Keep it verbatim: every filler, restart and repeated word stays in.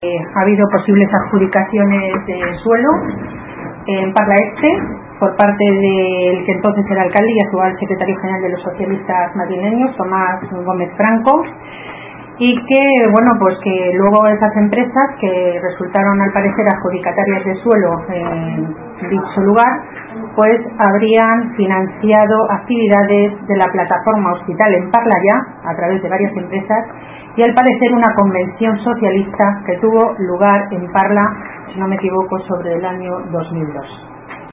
Ha habido posibles adjudicaciones de suelo en Parla Este por parte del que entonces era alcalde y actual secretario general de los socialistas madrileños, Tomás Gómez Franco, y que, bueno, pues que luego esas empresas que resultaron al parecer adjudicatarias de suelo en dicho lugar, pues habrían financiado actividades de la plataforma Hospital en Parla ya, a través de varias empresas, y al parecer una convención socialista que tuvo lugar en Parla, si no me equivoco, sobre el año dos mil dos.